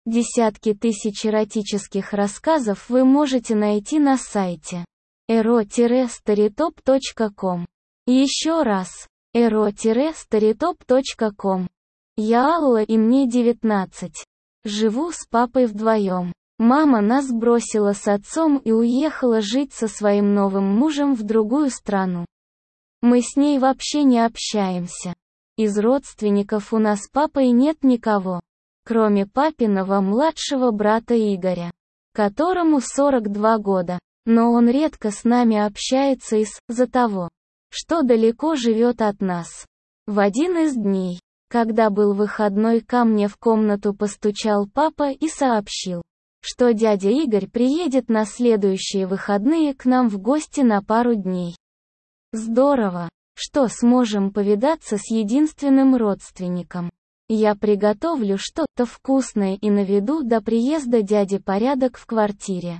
Десятки тысяч эротических рассказов вы можете найти на сайте ero-storytop.com. Еще раз, ero-storytop.com. Я Алла и мне 19. Живу с папой вдвоем. Мама нас бросила с отцом и уехала жить со своим новым мужем в другую страну. Мы с ней вообще не общаемся. Из родственников у нас с папой нет никого, кроме папиного младшего брата Игоря, которому 42 года, но он редко с нами общается из-за того, что далеко живет от нас. В один из дней, когда был выходной, ко мне в комнату постучал папа и сообщил, что дядя Игорь приедет на следующие выходные к нам в гости на пару дней. Здорово, что сможем повидаться с единственным родственником. Я приготовлю что-то вкусное и наведу до приезда дяди порядок в квартире.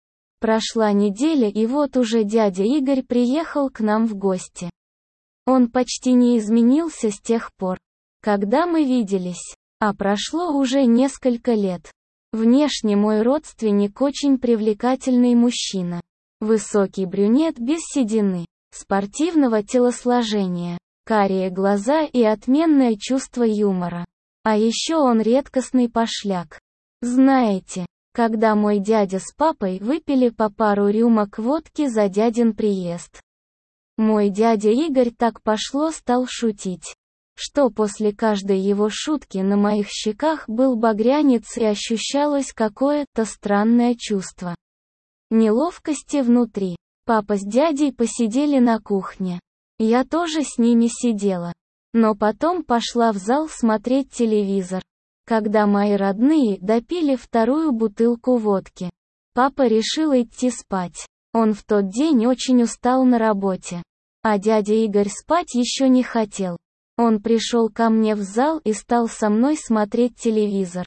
Прошла неделя, и вот уже дядя Игорь приехал к нам в гости. Он почти не изменился с тех пор, когда мы виделись, а прошло уже несколько лет. Внешне мой родственник очень привлекательный мужчина. Высокий брюнет без седины, спортивного телосложения, карие глаза и отменное чувство юмора. А еще он редкостный пошляк. Знаете, когда мой дядя с папой выпили по пару рюмок водки за дядин приезд, мой дядя Игорь так пошло стал шутить, что после каждой его шутки на моих щеках был багрянец и ощущалось какое-то странное чувство неловкости внутри. Папа с дядей посидели на кухне. Я тоже с ними сидела. Но потом пошла в зал смотреть телевизор. Когда мои родные допили вторую бутылку водки, папа решил идти спать. Он в тот день очень устал на работе. А дядя Игорь спать еще не хотел. Он пришел ко мне в зал и стал со мной смотреть телевизор.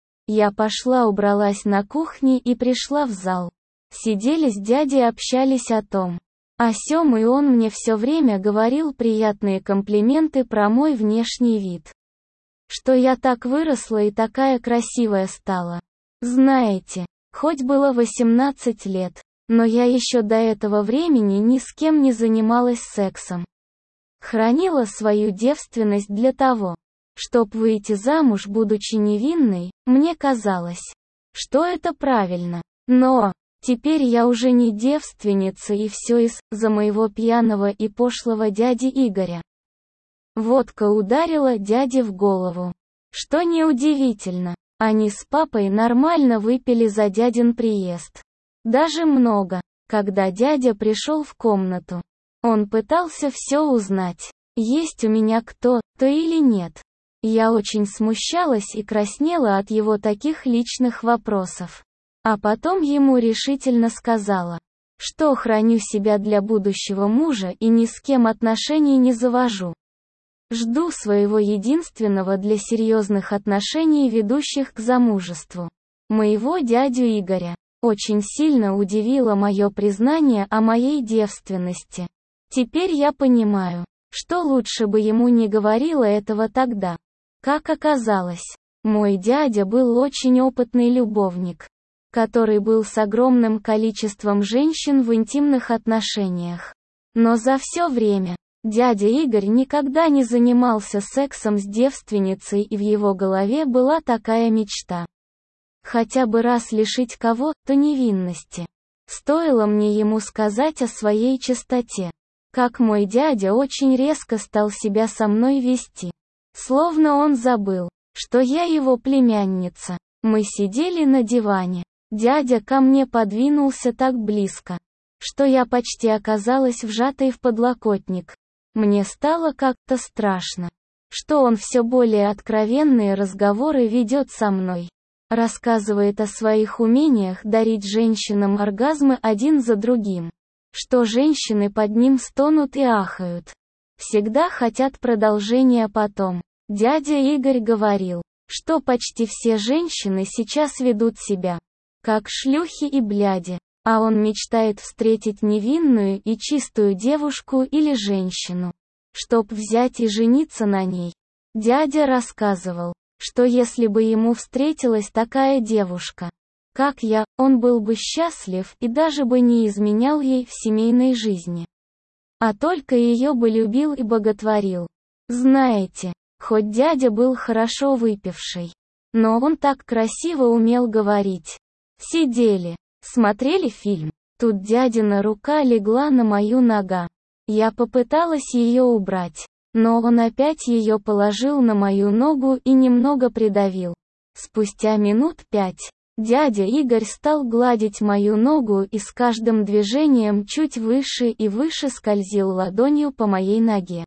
Я пошла, убралась на кухне и пришла в зал. Сидели с дядей, общались о том, о сём, и он мне все время говорил приятные комплименты про мой внешний вид. Что я так выросла и такая красивая стала. Знаете, хоть было 18 лет, но я еще до этого времени ни с кем не занималась сексом. Хранила свою девственность для того, чтоб выйти замуж, будучи невинной. Мне казалось, что это правильно. Но теперь я уже не девственница, и все из-за моего пьяного и пошлого дяди Игоря. Водка ударила дяде в голову. Что неудивительно, они с папой нормально выпили за дядин приезд. Даже много. Когда дядя пришел в комнату, он пытался все узнать, есть у меня кто-то или нет. Я очень смущалась и краснела от его таких личных вопросов. А потом ему решительно сказала, что храню себя для будущего мужа и ни с кем отношений не завожу. Жду своего единственного для серьезных отношений, ведущих к замужеству, моего дядю Игоря. Очень сильно удивило мое признание о моей девственности. Теперь я понимаю, что лучше бы ему не говорила этого тогда. Как оказалось, мой дядя был очень опытный любовник, который был с огромным количеством женщин в интимных отношениях. Но за все время дядя Игорь никогда не занимался сексом с девственницей, и в его голове была такая мечта. Хотя бы раз лишить кого-то невинности. Стоило мне ему сказать о своей чистоте, как мой дядя очень резко стал себя со мной вести. Словно он забыл, что я его племянница. Мы сидели на диване. Дядя ко мне подвинулся так близко, что я почти оказалась вжатой в подлокотник. Мне стало как-то страшно, что он все более откровенные разговоры ведет со мной. Рассказывает о своих умениях дарить женщинам оргазмы один за другим. Что женщины под ним стонут и ахают. Всегда хотят продолжения потом. Дядя Игорь говорил, что почти все женщины сейчас ведут себя как шлюхи и бляди, а он мечтает встретить невинную и чистую девушку или женщину, чтоб взять и жениться на ней. Дядя рассказывал, что если бы ему встретилась такая девушка, как я, он был бы счастлив и даже бы не изменял ей в семейной жизни, а только ее бы любил и боготворил. Знаете, хоть дядя был хорошо выпивший, но он так красиво умел говорить. Сидели, смотрели фильм. Тут дядина рука легла на мою ногу. Я попыталась ее убрать, но он опять ее положил на мою ногу и немного придавил. Спустя минут 5, дядя Игорь стал гладить мою ногу и с каждым движением чуть выше и выше скользил ладонью по моей ноге.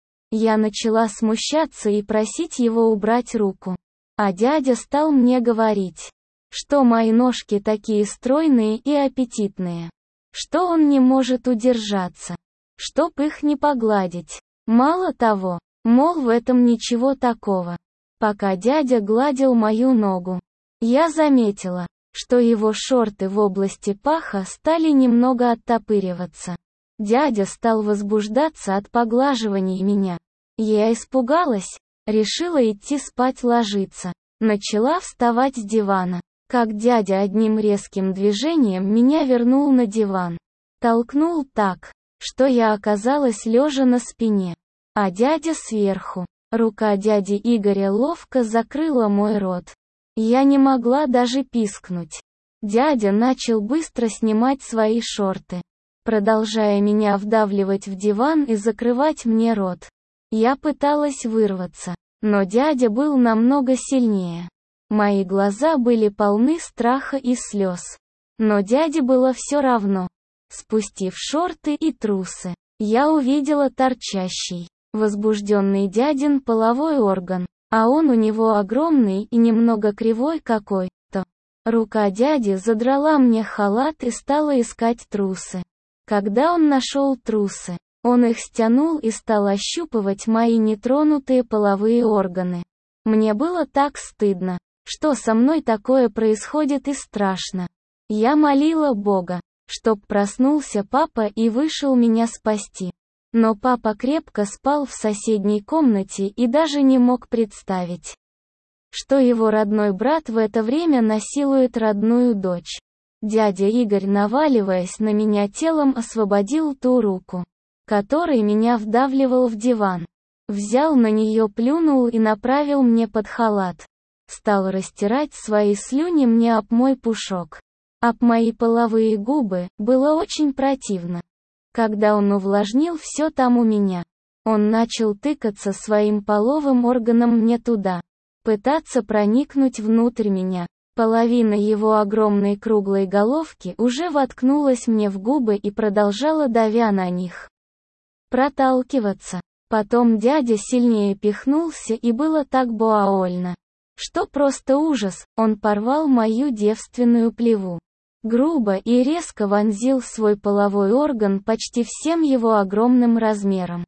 Я начала смущаться и просить его убрать руку. А дядя стал мне говорить, что мои ножки такие стройные и аппетитные, что он не может удержаться, чтоб их не погладить. Мало того, мол, в этом ничего такого. Пока дядя гладил мою ногу, я заметила, что его шорты в области паха стали немного оттопыриваться. Дядя стал возбуждаться от поглаживания меня. Я испугалась, решила идти спать ложиться. Начала вставать с дивана, как дядя одним резким движением меня вернул на диван. Толкнул так, что я оказалась лежа на спине, а дядя сверху. Рука дяди Игоря ловко закрыла мой рот. Я не могла даже пискнуть. Дядя начал быстро снимать свои шорты, продолжая меня вдавливать в диван и закрывать мне рот. Я пыталась вырваться, но дядя был намного сильнее. Мои глаза были полны страха и слез. Но дяде было все равно. Спустив шорты и трусы, я увидела торчащий, возбужденный дядин половой орган, а он у него огромный и немного кривой какой-то. Рука дяди задрала мне халат и стала искать трусы. Когда он нашел трусы, он их стянул и стал ощупывать мои нетронутые половые органы. Мне было так стыдно, что со мной такое происходит, и страшно. Я молила Бога, чтоб проснулся папа и вышел меня спасти. Но папа крепко спал в соседней комнате и даже не мог представить, что его родной брат в это время насилует родную дочь. Дядя Игорь, наваливаясь на меня телом, освободил ту руку, которой меня вдавливал в диван. Взял на нее, плюнул и направил мне под халат. Стал растирать свои слюни мне об мой пушок, об мои половые губы. Было очень противно. Когда он увлажнил все там у меня, он начал тыкаться своим половым органом мне туда, пытаться проникнуть внутрь меня. Половина его огромной круглой головки уже воткнулась мне в губы и продолжала, давя на них, проталкиваться. Потом дядя сильнее пихнулся, и было так больно, что просто ужас. Он порвал мою девственную плеву. Грубо и резко вонзил свой половой орган почти всем его огромным размером.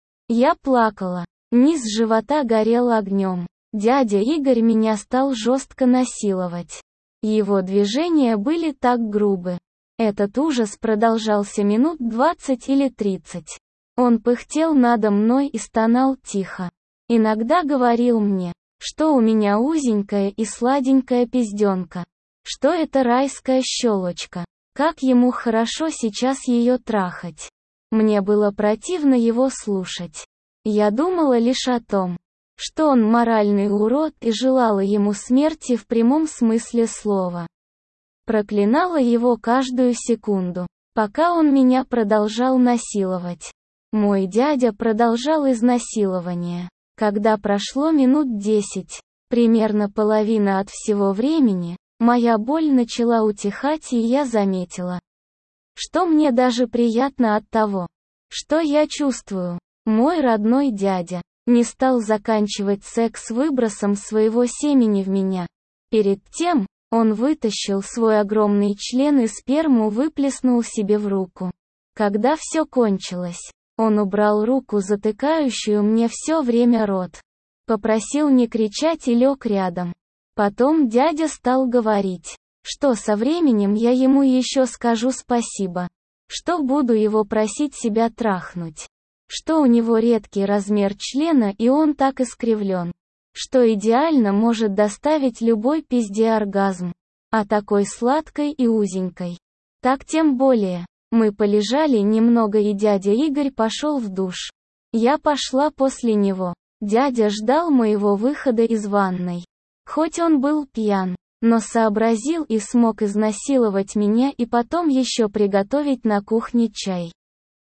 Я плакала. Низ живота горел огнем. Дядя Игорь меня стал жестко насиловать. Его движения были так грубы. Этот ужас продолжался минут 20 или 30. Он пыхтел надо мной и стонал тихо. Иногда говорил мне, что у меня узенькая и сладенькая пизденка, что это райская щелочка, как ему хорошо сейчас ее трахать. Мне было противно его слушать. Я думала лишь о том, что он моральный урод, и желала ему смерти в прямом смысле слова. Проклинала его каждую секунду, пока он меня продолжал насиловать. Мой дядя продолжал изнасилование. Когда прошло минут 10, примерно половина от всего времени, моя боль начала утихать, и я заметила, что мне даже приятно от того, что я чувствую. Мой родной дядя не стал заканчивать секс выбросом своего семени в меня. Перед тем, он вытащил свой огромный член и сперму выплеснул себе в руку. Когда все кончилось, он убрал руку, затыкающую мне все время рот. Попросил не кричать и лег рядом. Потом дядя стал говорить, что со временем я ему еще скажу спасибо, что буду его просить себя трахнуть, что у него редкий размер члена и он так искривлен, что идеально может доставить любой пизде оргазм. А такой сладкой и узенькой. Так тем более. Мы полежали немного, и дядя Игорь пошел в душ. Я пошла после него. Дядя ждал моего выхода из ванной. Хоть он был пьян, но сообразил и смог изнасиловать меня и потом еще приготовить на кухне чай.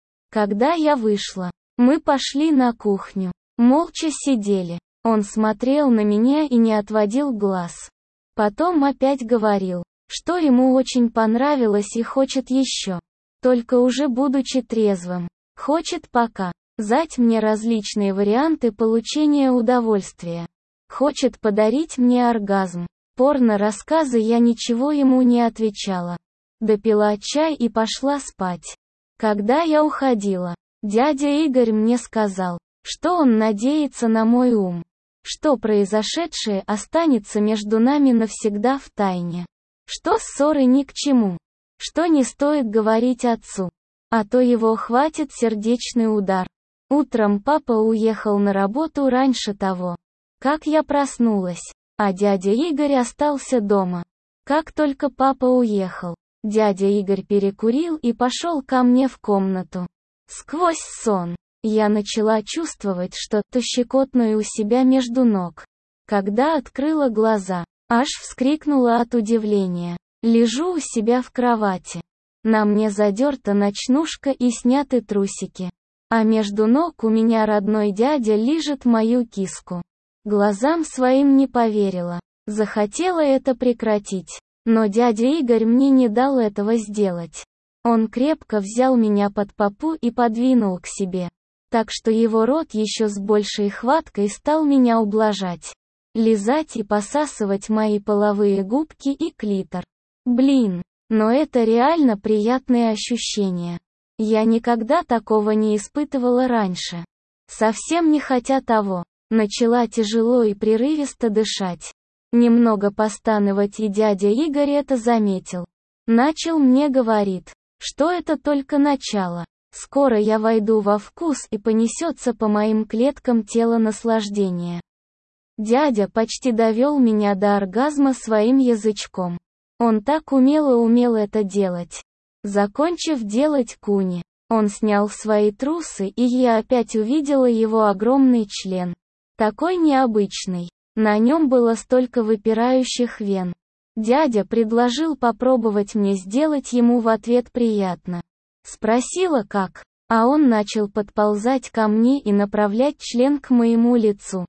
Когда я вышла, мы пошли на кухню. Молча сидели. Он смотрел на меня и не отводил глаз. Потом опять говорил, что ему очень понравилось и хочет еще. Только уже будучи трезвым. Хочет показать мне различные варианты получения удовольствия. Хочет подарить мне оргазм. Порно-рассказы я ничего ему не отвечала. Допила чай и пошла спать. Когда я уходила, дядя Игорь мне сказал, что он надеется на мой ум. Что произошедшее останется между нами навсегда в тайне. Что ссоры ни к чему. Что не стоит говорить отцу. А то его хватит сердечный удар. Утром папа уехал на работу раньше того, как я проснулась. А дядя Игорь остался дома. Как только папа уехал, дядя Игорь перекурил и пошел ко мне в комнату. Сквозь сон, я начала чувствовать что-то щекотное у себя между ног. Когда открыла глаза, аж вскрикнула от удивления. Лежу у себя в кровати. На мне задерта ночнушка и сняты трусики. А между ног у меня родной дядя лижет мою киску. Глазам своим не поверила. Захотела это прекратить. Но дядя Игорь мне не дал этого сделать. Он крепко взял меня под попу и подвинул к себе. Так что его рот еще с большей хваткой стал меня ублажать. Лизать и посасывать мои половые губки и клитор. Блин, но это реально приятные ощущения. Я никогда такого не испытывала раньше. Совсем не хотя того. Начала тяжело и прерывисто дышать. Немного постановать, и дядя Игорь это заметил. Начал мне говорит, что это только начало. Скоро я войду во вкус и понесется по моим клеткам тело наслаждения. Дядя почти довел меня до оргазма своим язычком. Он так умело это делать. Закончив делать куни, он снял свои трусы, и я опять увидела его огромный член. Такой необычный. На нем было столько выпирающих вен. Дядя предложил попробовать мне сделать ему в ответ приятно. Спросила как, а он начал подползать ко мне и направлять член к моему лицу.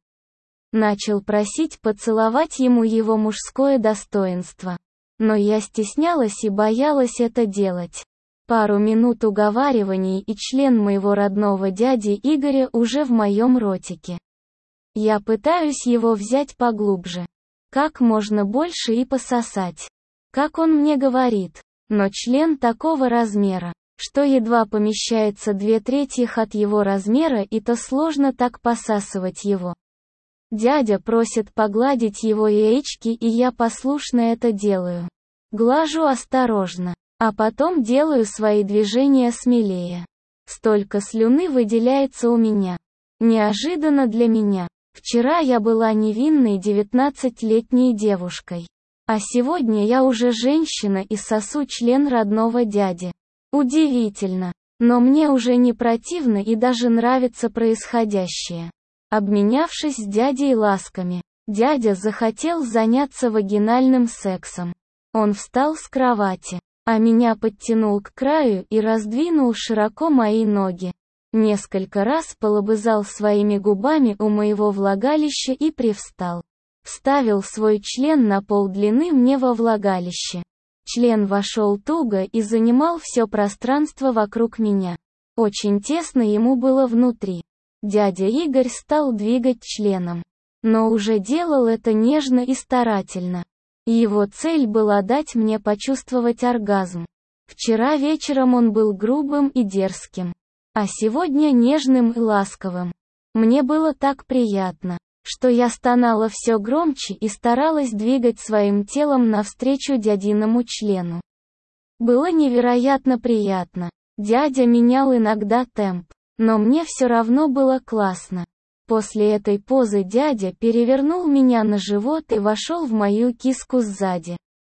Начал просить поцеловать ему его мужское достоинство. Но я стеснялась и боялась это делать. Пару минут уговариваний, и член моего родного дяди Игоря уже в моем ротике. Я пытаюсь его взять поглубже. Как можно больше и пососать. Как он мне говорит. Но член такого размера, что едва помещается 2/3 от его размера, и то сложно так посасывать его. Дядя просит погладить его яички, и я послушно это делаю. Глажу осторожно, а потом делаю свои движения смелее. Столько слюны выделяется у меня. Неожиданно для меня. Вчера я была невинной 19-летней девушкой. А сегодня я уже женщина и сосу член родного дяди. Удивительно. Но мне уже не противно и даже нравится происходящее. Обменявшись с дядей ласками, дядя захотел заняться вагинальным сексом. Он встал с кровати, а меня подтянул к краю и раздвинул широко мои ноги. Несколько раз полобызал своими губами у моего влагалища и привстал. Вставил свой член на полдлины мне во влагалище. Член вошел туго и занимал все пространство вокруг меня. Очень тесно ему было внутри. Дядя Игорь стал двигать членом. Но уже делал это нежно и старательно. Его цель была дать мне почувствовать оргазм. Вчера вечером он был грубым и дерзким. А сегодня нежным и ласковым. Мне было так приятно, что я стонала все громче и старалась двигать своим телом навстречу дядиному члену. Было невероятно приятно. Дядя менял иногда темп, но мне все равно было классно. После этой позы дядя перевернул меня на живот и вошел в мою киску сзади.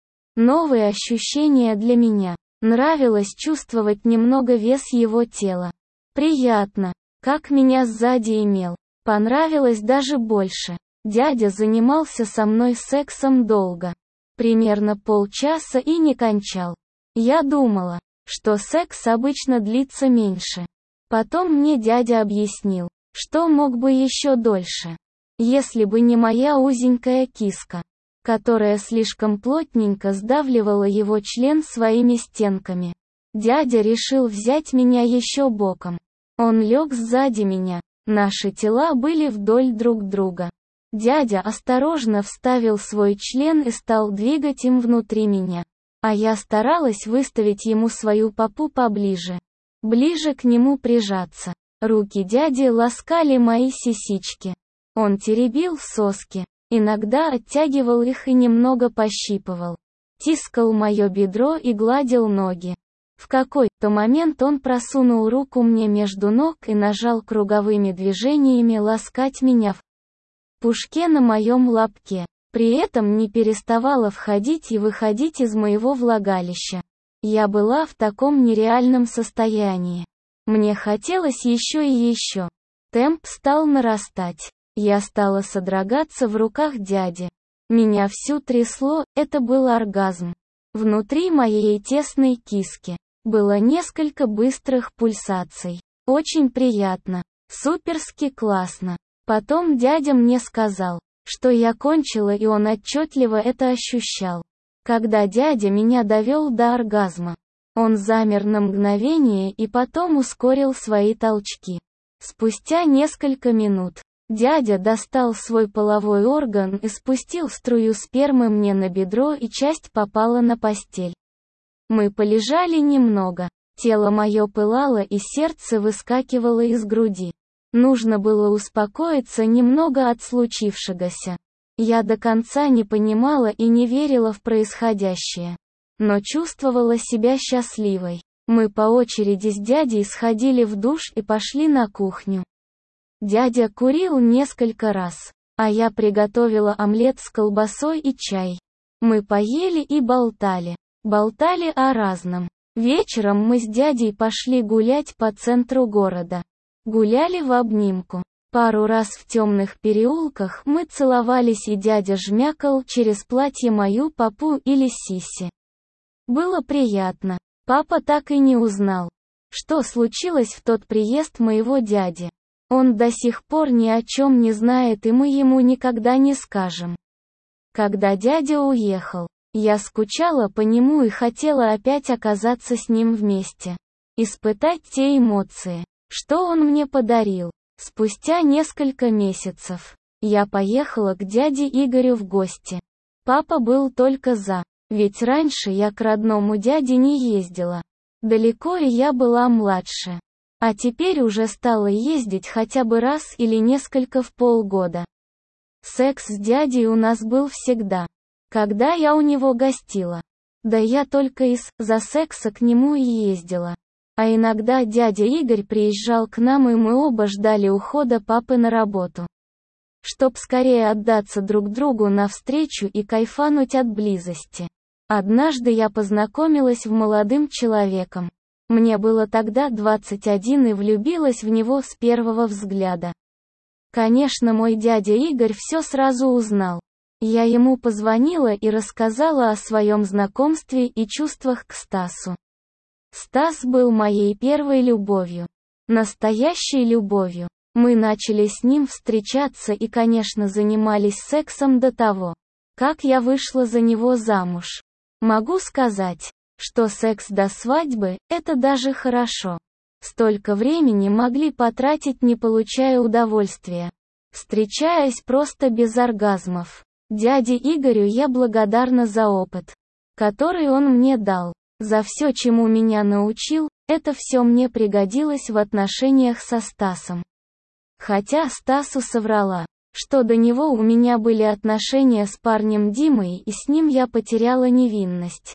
Новые ощущения для меня. Нравилось чувствовать немного вес его тела. Приятно, как меня сзади имел. Понравилось даже больше. Дядя занимался со мной сексом долго. Примерно полчаса и не кончал. Я думала, что секс обычно длится меньше. Потом мне дядя объяснил, что мог бы еще дольше. Если бы не моя узенькая киска, которая слишком плотненько сдавливала его член своими стенками. Дядя решил взять меня еще боком. Он лег сзади меня. Наши тела были вдоль друг друга. Дядя осторожно вставил свой член и стал двигать им внутри меня. А я старалась выставить ему свою попу поближе. Ближе к нему прижаться. Руки дяди ласкали мои сисички. Он теребил соски. Иногда оттягивал их и немного пощипывал. Тискал мое бедро и гладил ноги. В какой-то момент он просунул руку мне между ног и нажал круговыми движениями ласкать меня в пушке на моем лобке. При этом не переставала входить и выходить из моего влагалища. Я была в таком нереальном состоянии. Мне хотелось еще и еще. Темп стал нарастать. Я стала содрогаться в руках дяди. Меня всю трясло, это был оргазм. Внутри моей тесной киски было несколько быстрых пульсаций. Очень приятно. Суперски классно. Потом дядя мне сказал, что я кончила, и он отчетливо это ощущал. Когда дядя меня довел до оргазма, он замер на мгновение и потом ускорил свои толчки. Спустя несколько минут, дядя достал свой половой орган и спустил струю спермы мне на бедро, и часть попала на постель. Мы полежали немного. Тело мое пылало и сердце выскакивало из груди. Нужно было успокоиться немного от случившегося. Я до конца не понимала и не верила в происходящее. Но чувствовала себя счастливой. Мы по очереди с дядей сходили в душ и пошли на кухню. Дядя курил несколько раз, а я приготовила омлет с колбасой и чай. Мы поели и болтали. Болтали о разном. Вечером мы с дядей пошли гулять по центру города. Гуляли в обнимку. Пару раз в темных переулках мы целовались, и дядя жмякал через платье мою попу или сиси. Было приятно. Папа так и не узнал, что случилось в тот приезд моего дяди. Он до сих пор ни о чем не знает, и мы ему никогда не скажем. Когда дядя уехал, я скучала по нему и хотела опять оказаться с ним вместе. Испытать те эмоции, что он мне подарил. Спустя несколько месяцев, я поехала к дяде Игорю в гости. Папа был только за, ведь раньше я к родному дяде не ездила. Далеко, и я была младше. А теперь уже стала ездить хотя бы раз или несколько в полгода. Секс с дядей у нас был всегда, когда я у него гостила. Да я только из-за секса к нему и ездила. А иногда дядя Игорь приезжал к нам, и мы оба ждали ухода папы на работу, чтоб скорее отдаться друг другу навстречу и кайфануть от близости. Однажды я познакомилась с молодым человеком. Мне было тогда 21, и влюбилась в него с первого взгляда. Конечно, мой дядя Игорь все сразу узнал. Я ему позвонила и рассказала о своем знакомстве и чувствах к Стасу. Стас был моей первой любовью. Настоящей любовью. Мы начали с ним встречаться и, конечно, занимались сексом до того, как я вышла за него замуж. Могу сказать, что секс до свадьбы – это даже хорошо. Столько времени могли потратить, не получая удовольствия, встречаясь просто без оргазмов. Дяде Игорю я благодарна за опыт, который он мне дал, за все, чему меня научил. Это все мне пригодилось в отношениях со Стасом. Хотя Стасу соврала, что до него у меня были отношения с парнем Димой, и с ним я потеряла невинность.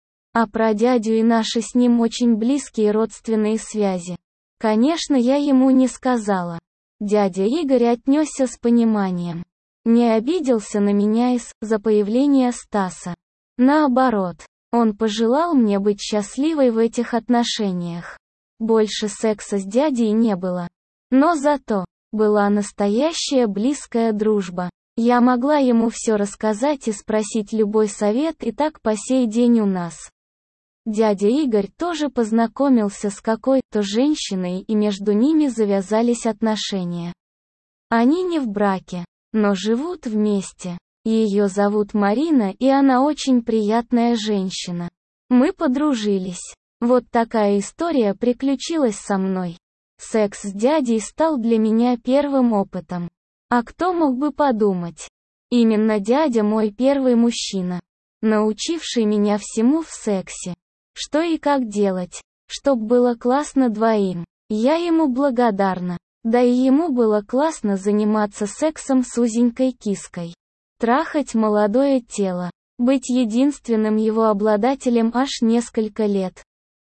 А про дядю и наши с ним очень близкие родственные связи, конечно, я ему не сказала. Дядя Игорь отнесся с пониманием. Не обиделся на меня из-за появления Стаса. Наоборот, он пожелал мне быть счастливой в этих отношениях. Больше секса с дядей не было. Но зато была настоящая близкая дружба. Я могла ему все рассказать и спросить любой совет, и так по сей день у нас. Дядя Игорь тоже познакомился с какой-то женщиной, и между ними завязались отношения. Они не в браке, но живут вместе. Ее зовут Марина, и она очень приятная женщина. Мы подружились. Вот такая история приключилась со мной. Секс с дядей стал для меня первым опытом. А кто мог бы подумать? Именно дядя мой первый мужчина, научивший меня всему в сексе. Что и как делать, чтоб было классно двоим. Я ему благодарна. Да и ему было классно заниматься сексом с узенькой киской. Трахать молодое тело. Быть единственным его обладателем аж несколько лет.